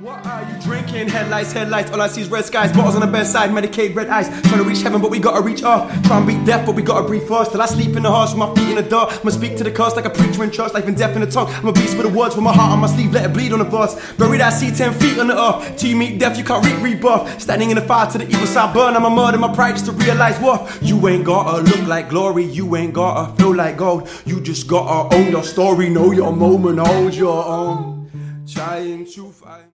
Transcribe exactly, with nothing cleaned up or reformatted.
What are you drinking? Headlights, headlights, all I see is red skies. Bottles on the bedside, Medicaid, red eyes. Trying to reach heaven, but we gotta reach earth. Try and beat death, but we gotta breathe first. Till I sleep in the hearse with my feet in the dark. I'ma speak to the curse like a preacher in church. Life and death in the tongue. I'm a beast with the words, with my heart on my sleeve. Let it bleed on the verse. Bury that seed ten feet on the earth. Till you meet death, you can't reap rebirth. Standing in the fire to the evil side burn. I'ma murder my pride just to realize worth. You ain't gotta look like glory. You ain't gotta feel like gold. You just gotta own your story. Know your moment, hold your own. Trying to find